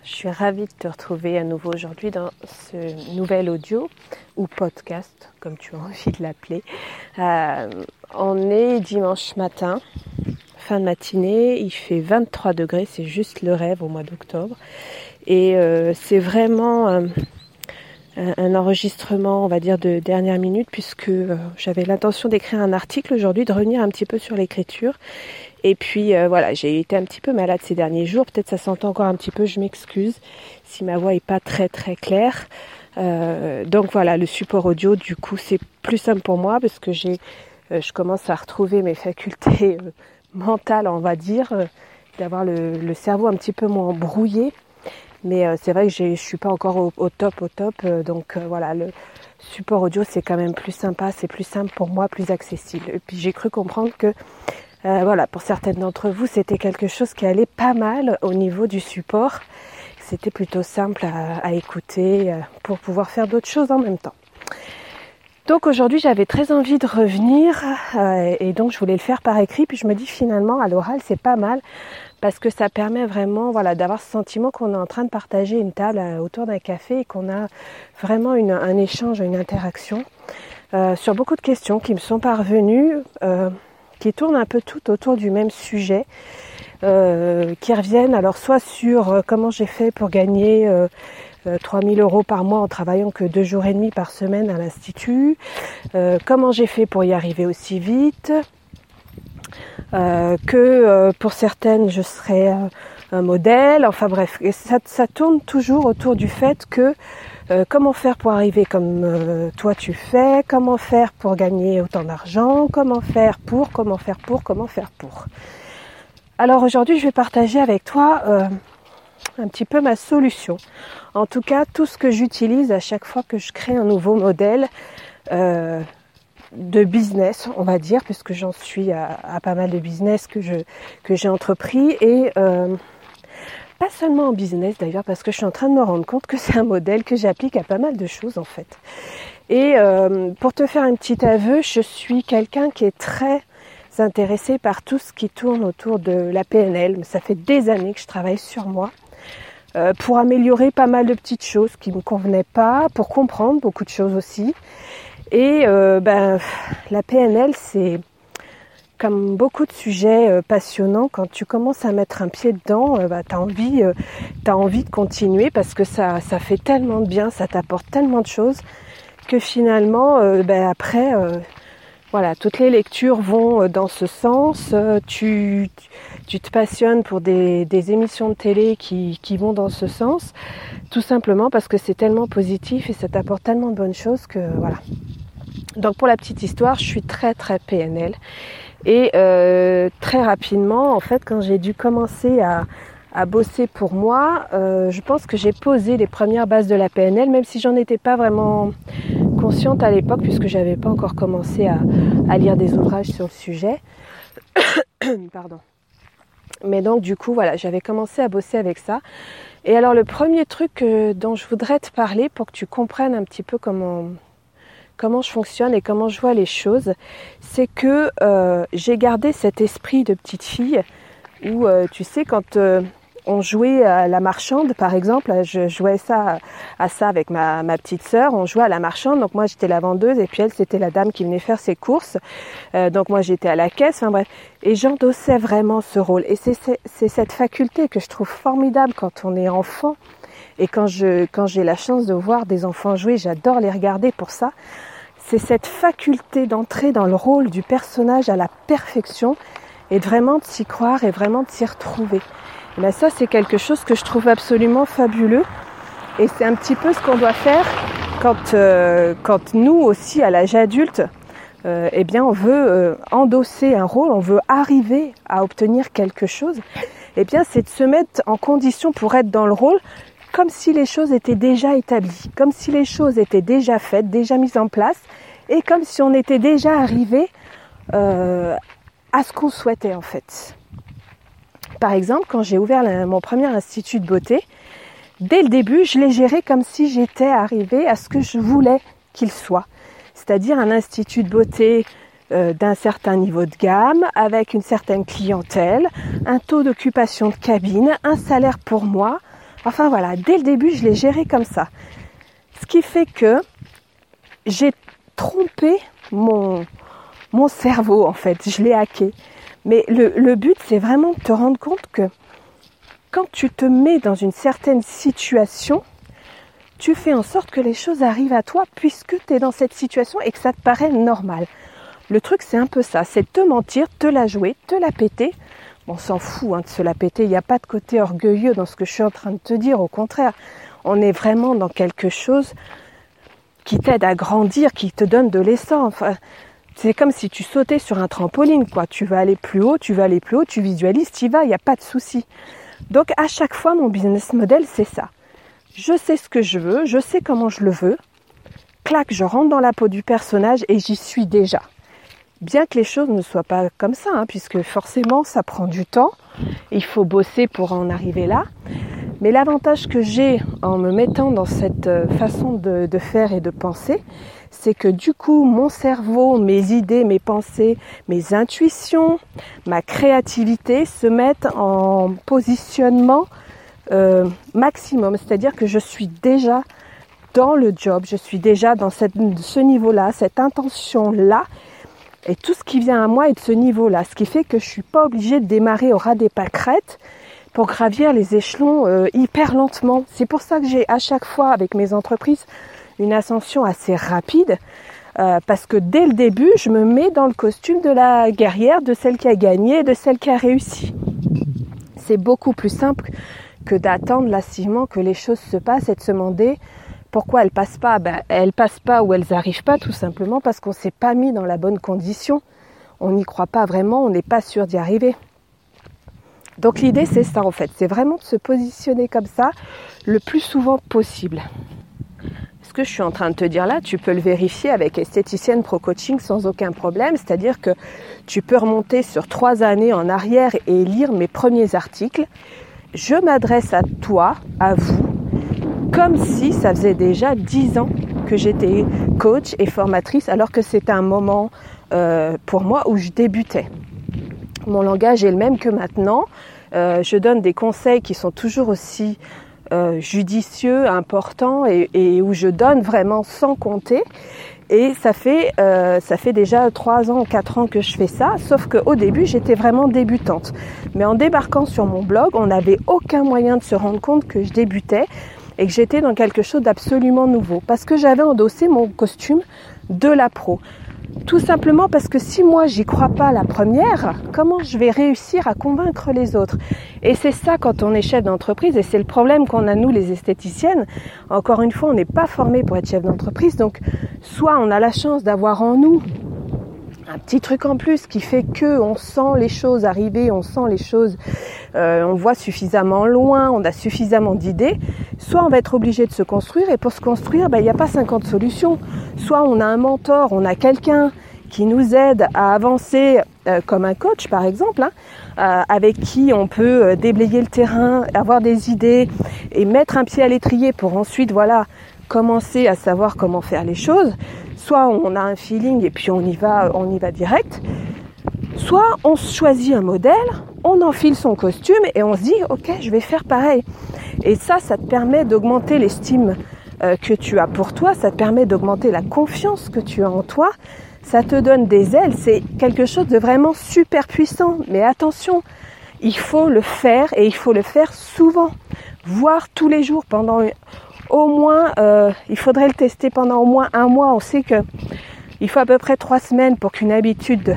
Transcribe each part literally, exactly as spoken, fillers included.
Je suis ravie de te retrouver à nouveau aujourd'hui dans ce nouvel audio ou podcast, comme tu as envie de l'appeler. Euh, on est dimanche matin, fin de matinée, il fait vingt-trois degrés, c'est juste le rêve au mois d'octobre. Et euh, c'est vraiment euh, un enregistrement, on va dire, de dernière minute, puisque euh, j'avais l'intention d'écrire un article aujourd'hui, de revenir un petit peu sur l'écriture. Et puis euh, voilà, j'ai été un petit peu malade ces derniers jours, peut-être ça s'entend encore un petit peu, je m'excuse si ma voix est pas très très claire. Euh, donc voilà, le support audio, du coup, c'est plus simple pour moi parce que j'ai, euh, je commence à retrouver mes facultés euh, mentales, on va dire, euh, d'avoir le, le cerveau un petit peu moins brouillé. Mais euh, c'est vrai que j'ai, je suis pas encore au, au top, au top. Euh, donc euh, voilà, le support audio, c'est quand même plus sympa, c'est plus simple pour moi, plus accessible. Et puis j'ai cru comprendre que Euh, voilà, pour certaines d'entre vous, c'était quelque chose qui allait pas mal au niveau du support. C'était plutôt simple à, à écouter euh, pour pouvoir faire d'autres choses en même temps. Donc aujourd'hui, j'avais très envie de revenir euh, et donc je voulais le faire par écrit. Puis je me dis finalement, à l'oral, c'est pas mal parce que ça permet vraiment, voilà, d'avoir ce sentiment qu'on est en train de partager une table euh, autour d'un café et qu'on a vraiment une, un échange, une interaction euh, sur beaucoup de questions qui me sont parvenues. Euh, qui tournent un peu tout autour du même sujet, euh, qui reviennent alors soit sur euh, comment j'ai fait pour gagner euh, euh, trois mille euros par mois en travaillant que deux jours et demi par semaine à l'Institut, euh, comment j'ai fait pour y arriver aussi vite, euh, que euh, pour certaines je serais euh, un modèle, enfin bref, et ça, ça tourne toujours autour du fait que Euh, comment faire pour arriver comme euh, toi tu fais, comment faire pour gagner autant d'argent, comment faire pour, comment faire pour, comment faire pour. Alors aujourd'hui je vais partager avec toi euh, un petit peu ma solution. En tout cas tout ce que j'utilise à chaque fois que je crée un nouveau modèle euh, de business, on va dire, puisque j'en suis à, à pas mal de business que, je, que j'ai entrepris et... Euh, Pas seulement en business d'ailleurs, parce que je suis en train de me rendre compte que c'est un modèle que j'applique à pas mal de choses en fait. Et euh, pour te faire un petit aveu, je suis quelqu'un qui est très intéressé par tout ce qui tourne autour de la P N L. Ça fait des années que je travaille sur moi euh, pour améliorer pas mal de petites choses qui me convenaient pas, pour comprendre beaucoup de choses aussi. Et euh, ben la P N L, c'est comme beaucoup de sujets euh, passionnants, quand tu commences à mettre un pied dedans, euh, bah, tu as envie, euh, t'as envie de continuer parce que ça, ça fait tellement de bien, ça t'apporte tellement de choses que finalement, euh, bah, après, euh, voilà, toutes les lectures vont euh, dans ce sens. Euh, tu, tu te passionnes pour des, des émissions de télé qui, qui vont dans ce sens, tout simplement parce que c'est tellement positif et ça t'apporte tellement de bonnes choses que voilà. Donc pour la petite histoire, je suis très très P N L. Et euh, très rapidement, en fait, quand j'ai dû commencer à, à bosser pour moi, euh, je pense que j'ai posé les premières bases de la P N L, même si j'en étais pas vraiment consciente à l'époque, puisque j'avais pas encore commencé à, à lire des ouvrages sur le sujet. Pardon. Mais donc, du coup, voilà, j'avais commencé à bosser avec ça. Et alors, le premier truc euh, dont je voudrais te parler, pour que tu comprennes un petit peu comment... comment je fonctionne et comment je vois les choses, c'est que euh, j'ai gardé cet esprit de petite fille où, euh, tu sais, quand euh, on jouait à la marchande, par exemple, je jouais ça à ça avec ma, ma petite sœur, on jouait à la marchande, donc moi j'étais la vendeuse et puis elle c'était la dame qui venait faire ses courses, euh, donc moi j'étais à la caisse, enfin bref, et j'endossais vraiment ce rôle. Et c'est, c'est, c'est cette faculté que je trouve formidable quand on est enfant. Et quand je quand j'ai la chance de voir des enfants jouer, j'adore les regarder pour ça. C'est cette faculté d'entrer dans le rôle du personnage à la perfection et de vraiment de s'y croire et vraiment de s'y retrouver. Et bien ça, c'est quelque chose que je trouve absolument fabuleux. Et c'est un petit peu ce qu'on doit faire quand euh, quand nous aussi, à l'âge adulte, euh, eh bien, on veut euh, endosser un rôle, on veut arriver à obtenir quelque chose. Eh bien, c'est de se mettre en condition pour être dans le rôle, comme si les choses étaient déjà établies, comme si les choses étaient déjà faites, déjà mises en place, et comme si on était déjà arrivé euh, à ce qu'on souhaitait en fait. Par exemple, quand j'ai ouvert la, mon premier institut de beauté, dès le début, je l'ai géré comme si j'étais arrivée à ce que je voulais qu'il soit. C'est-à-dire un institut de beauté euh, d'un certain niveau de gamme, avec une certaine clientèle, un taux d'occupation de cabine, un salaire pour moi, Enfin voilà, dès le début, je l'ai géré comme ça. Ce qui fait que j'ai trompé mon, mon cerveau, en fait. Je l'ai hacké. Mais le, le but, c'est vraiment de te rendre compte que quand tu te mets dans une certaine situation, tu fais en sorte que les choses arrivent à toi puisque tu es dans cette situation et que ça te paraît normal. Le truc, c'est un peu ça, c'est te mentir, te la jouer, te la péter. Bon, on s'en fout hein, de se la péter, il n'y a pas de côté orgueilleux dans ce que je suis en train de te dire, au contraire. On est vraiment dans quelque chose qui t'aide à grandir, qui te donne de l'essence. Enfin, c'est comme si tu sautais sur un trampoline, quoi. Tu vas aller plus haut, tu vas aller plus haut, tu visualises, tu y vas, il n'y a pas de souci. Donc à chaque fois, mon business model, c'est ça. Je sais ce que je veux, je sais comment je le veux. Clac, je rentre dans la peau du personnage et j'y suis déjà. Bien que les choses ne soient pas comme ça, hein, puisque forcément, ça prend du temps. Il faut bosser pour en arriver là. Mais l'avantage que j'ai en me mettant dans cette façon de, de faire et de penser, c'est que du coup, mon cerveau, mes idées, mes pensées, mes intuitions, ma créativité se mettent en positionnement Euh, maximum, c'est-à-dire que je suis déjà dans le job, je suis déjà dans cette, ce niveau-là, cette intention-là, et tout ce qui vient à moi est de ce niveau-là, ce qui fait que je suis pas obligée de démarrer au ras des pâquerettes pour gravir les échelons euh, hyper lentement. C'est pour ça que j'ai à chaque fois avec mes entreprises une ascension assez rapide, euh, parce que dès le début, je me mets dans le costume de la guerrière, de celle qui a gagné, de celle qui a réussi. C'est beaucoup plus simple que d'attendre lassivement que les choses se passent et de se demander pourquoi elles passent pas. Ben, elles passent pas ou elles arrivent pas tout simplement parce qu'on s'est pas mis dans la bonne condition. On n'y croit pas vraiment, on n'est pas sûr d'y arriver. Donc l'idée c'est ça en fait, c'est vraiment de se positionner comme ça le plus souvent possible. Ce que je suis en train de te dire là, tu peux le vérifier avec Esthéticienne Pro Coaching sans aucun problème, c'est-à-dire que tu peux remonter sur trois années en arrière et lire mes premiers articles. Je m'adresse à toi, à vous, comme si ça faisait déjà dix ans que j'étais coach et formatrice, alors que c'était un moment euh, pour moi où je débutais. Mon langage est le même que maintenant. Euh, je donne des conseils qui sont toujours aussi euh, judicieux, importants et, et où je donne vraiment sans compter. Et ça fait euh, ça fait déjà trois ans, quatre ans que je fais ça, sauf qu'au début, j'étais vraiment débutante. Mais en débarquant sur mon blog, on n'avait aucun moyen de se rendre compte que je débutais et que j'étais dans quelque chose d'absolument nouveau. Parce que j'avais endossé mon costume de la pro. Tout simplement parce que si moi, j'y crois pas la première, comment je vais réussir à convaincre les autres ? Et c'est ça quand on est chef d'entreprise, et c'est le problème qu'on a nous les esthéticiennes. Encore une fois, on n'est pas formé pour être chef d'entreprise, donc soit on a la chance d'avoir en nous un petit truc en plus qui fait que on sent les choses arriver, on sent les choses, euh, on voit suffisamment loin, on a suffisamment d'idées, soit on va être obligé de se construire, et pour se construire, ben, il n'y a pas cinquante solutions. Soit on a un mentor, on a quelqu'un qui nous aide à avancer, euh, comme un coach par exemple, hein, euh, avec qui on peut euh, déblayer le terrain, avoir des idées et mettre un pied à l'étrier pour ensuite, voilà, commencer à savoir comment faire les choses. Soit on a un feeling et puis on y va, on y va direct. Soit on choisit un modèle, on enfile son costume et on se dit « Ok, je vais faire pareil ». Et ça, ça te permet d'augmenter l'estime euh, que tu as pour toi, ça te permet d'augmenter la confiance que tu as en toi, ça te donne des ailes, c'est quelque chose de vraiment super puissant. Mais attention, il faut le faire et il faut le faire souvent, voire tous les jours pendant au moins, euh, il faudrait le tester pendant au moins un mois. On sait que il faut à peu près trois semaines pour qu'une habitude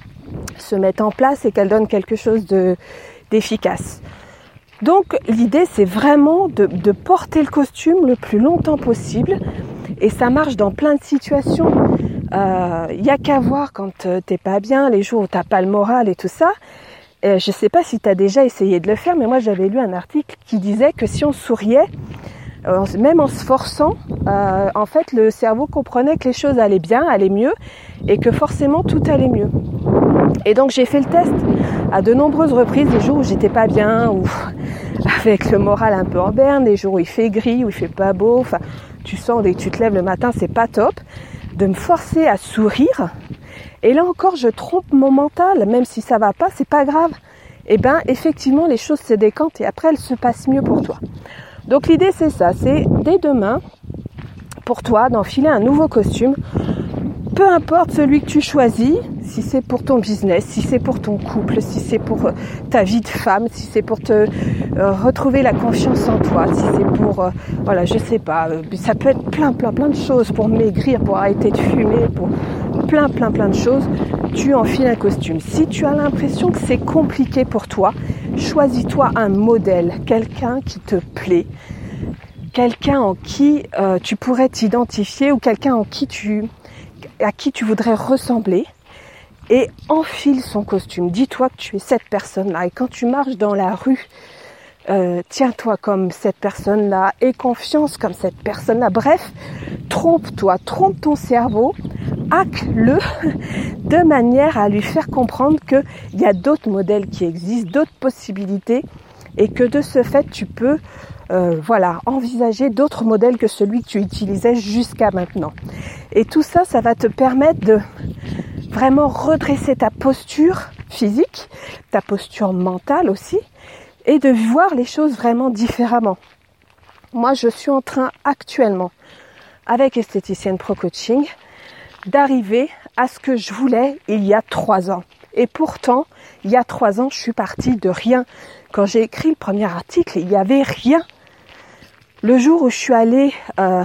se mette en place et qu'elle donne quelque chose de, d'efficace. Donc l'idée c'est vraiment de, de porter le costume le plus longtemps possible et ça marche dans plein de situations. Il euh, y a qu'à voir quand euh, t'es pas bien, les jours où t'as pas le moral et tout ça. Euh, je sais pas si t'as déjà essayé de le faire, mais moi j'avais lu un article qui disait que si on souriait, euh, même en se forçant, euh, en fait le cerveau comprenait que les choses allaient bien, allaient mieux et que forcément tout allait mieux. Et donc j'ai fait le test à de nombreuses reprises, les jours où j'étais pas bien, ou avec le moral un peu en berne, les jours où il fait gris, où il fait pas beau, enfin tu sens dès que tu te lèves le matin c'est pas top, de me forcer à sourire. Et là encore je trompe mon mental, même si ça va pas, c'est pas grave. Et ben effectivement les choses se décantent et après elles se passent mieux pour toi. Donc l'idée c'est ça, c'est dès demain, pour toi, d'enfiler un nouveau costume, peu importe celui que tu choisis, si c'est pour ton business, si c'est pour ton couple, si c'est pour ta vie de femme, si c'est pour te euh, retrouver la confiance en toi, si c'est pour, euh, voilà, je sais pas, euh, ça peut être plein, plein, plein de choses, pour maigrir, pour arrêter de fumer, pour plein, plein, plein de choses, tu enfiles un costume. Si tu as l'impression que c'est compliqué pour toi, choisis-toi un modèle, quelqu'un qui te plaît, quelqu'un en qui euh, tu pourrais t'identifier ou quelqu'un en qui tu, à qui tu voudrais ressembler et enfile son costume. Dis-toi que tu es cette personne-là et quand tu marches dans la rue, euh, tiens-toi comme cette personne-là, aie confiance comme cette personne-là. Bref, trompe-toi, trompe ton cerveau, hack-le de manière à lui faire comprendre qu'il y a d'autres modèles qui existent, d'autres possibilités et que de ce fait, tu peux Euh, voilà, envisager d'autres modèles que celui que tu utilisais jusqu'à maintenant. Et tout ça, ça va te permettre de vraiment redresser ta posture physique, ta posture mentale aussi, et de voir les choses vraiment différemment. Moi, je suis en train actuellement, avec Esthéticienne Pro Coaching, d'arriver à ce que je voulais il y a trois ans. Et pourtant, il y a trois ans, je suis partie de rien. Quand j'ai écrit le premier article, il n'y avait rien. Le jour où je suis allée euh,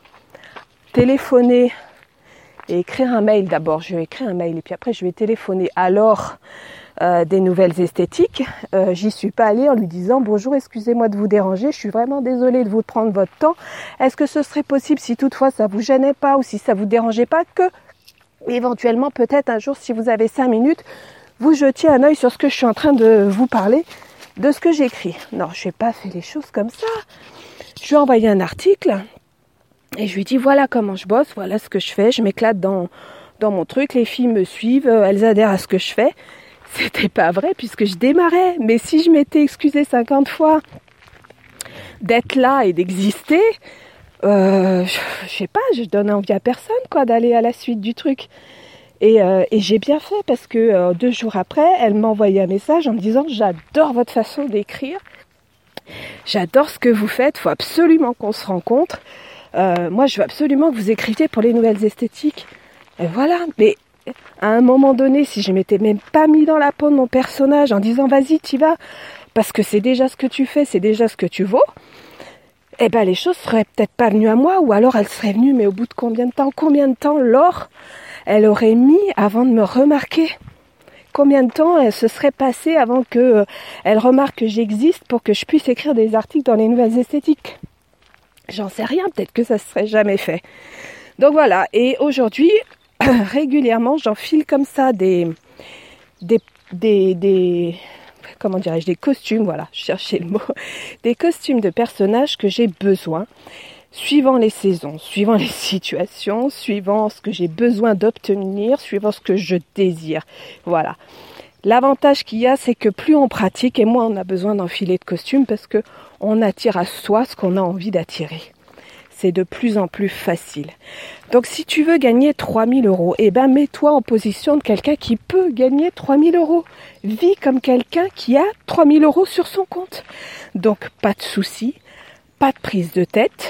téléphoner et écrire un mail d'abord, je vais écrire un mail et puis après je vais téléphoner à Laure euh, des Nouvelles Esthétiques, euh, j'y suis pas allée en lui disant bonjour, excusez-moi de vous déranger, je suis vraiment désolée de vous prendre votre temps, est-ce que ce serait possible si toutefois ça vous gênait pas ou si ça vous dérangeait pas que éventuellement peut-être un jour si vous avez cinq minutes, vous jetiez un œil sur ce que je suis en train de vous parler, de ce que j'écris. Non, je n'ai pas fait les choses comme ça. Je lui ai envoyé un article et je lui ai dit voilà comment je bosse, voilà ce que je fais, je m'éclate dans, dans mon truc, les filles me suivent, elles adhèrent à ce que je fais. C'était pas vrai puisque je démarrais, mais si je m'étais excusée cinquante fois d'être là et d'exister, euh, je, je sais pas, je donne envie à personne quoi d'aller à la suite du truc. Et, euh, et j'ai bien fait parce que euh, deux jours après, elle m'a envoyé un message en me disant j'adore votre façon d'écrire. J'adore ce que vous faites, il faut absolument qu'on se rencontre. Euh, moi, je veux absolument que vous écriviez pour les Nouvelles Esthétiques. Et voilà, mais à un moment donné, si je m'étais même pas mis dans la peau de mon personnage en disant vas-y, t'y vas, parce que c'est déjà ce que tu fais, c'est déjà ce que tu vaux, eh ben les choses seraient peut-être pas venues à moi, ou alors elles seraient venues, mais au bout de combien de temps Combien de temps Laure, elle aurait mis avant de me remarquer ? Combien de temps elle se serait passée avant qu'elle euh, remarque que j'existe pour que je puisse écrire des articles dans les Nouvelles Esthétiques ? J'en sais rien, peut-être que ça ne serait jamais fait. Donc voilà, et aujourd'hui, régulièrement, j'enfile comme ça des, des, des, des, comment dirais-je, des costumes, voilà, je cherchais le mot, des costumes de personnages que j'ai besoin, suivant les saisons, suivant les situations, suivant ce que j'ai besoin d'obtenir, suivant ce que je désire. Voilà. L'avantage qu'il y a, c'est que plus on pratique et moins on a besoin d'enfiler de costumes parce que on attire à soi ce qu'on a envie d'attirer. C'est de plus en plus facile. Donc si tu veux gagner trois mille euros, eh ben mets-toi en position de quelqu'un qui peut gagner trois mille euros. Vis comme quelqu'un qui a trois mille euros sur son compte. Donc pas de soucis. Pas de prise de tête,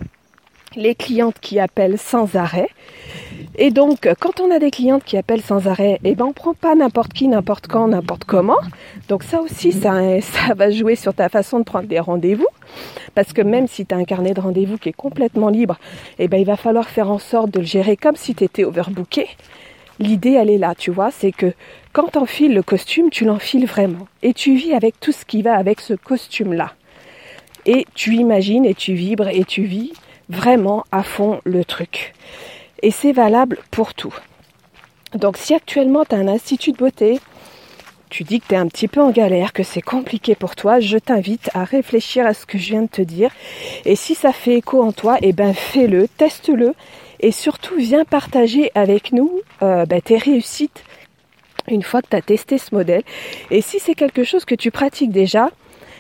les clientes qui appellent sans arrêt. Et donc, quand on a des clientes qui appellent sans arrêt, eh ben, on prend pas n'importe qui, n'importe quand, n'importe comment. Donc ça aussi, ça, ça va jouer sur ta façon de prendre des rendez-vous. Parce que même si tu as un carnet de rendez-vous qui est complètement libre, eh ben, il va falloir faire en sorte de le gérer comme si tu étais overbooké. L'idée, elle est là, tu vois, c'est que quand tu enfiles le costume, tu l'enfiles vraiment. Et tu vis avec tout ce qui va avec ce costume-là. Et tu imagines et tu vibres et tu vis vraiment à fond le truc. Et c'est valable pour tout. Donc si actuellement tu as un institut de beauté, tu dis que tu es un petit peu en galère, que c'est compliqué pour toi, je t'invite à réfléchir à ce que je viens de te dire. Et si ça fait écho en toi, eh ben fais-le, teste-le. Et surtout, viens partager avec nous euh, bah, tes réussites une fois que tu as testé ce modèle. Et si c'est quelque chose que tu pratiques déjà,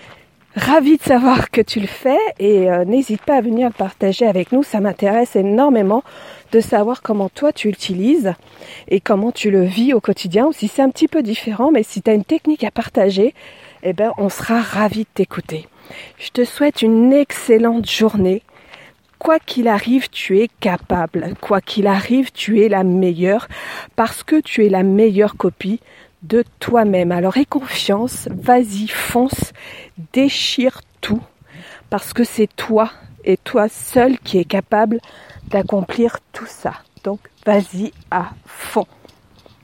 ravi de savoir que tu le fais et euh, n'hésite pas à venir le partager avec nous. Ça m'intéresse énormément de savoir comment toi tu l'utilises et comment tu le vis au quotidien. Ou si c'est un petit peu différent, mais si tu as une technique à partager, eh ben, on sera ravis de t'écouter. Je te souhaite une excellente journée. Quoi qu'il arrive, tu es capable. Quoi qu'il arrive, tu es la meilleure parce que tu es la meilleure copie de toi-même. Alors aie confiance, vas-y, fonce, déchire tout parce que c'est toi et toi seul qui est capable d'accomplir tout ça. Donc vas-y à fond.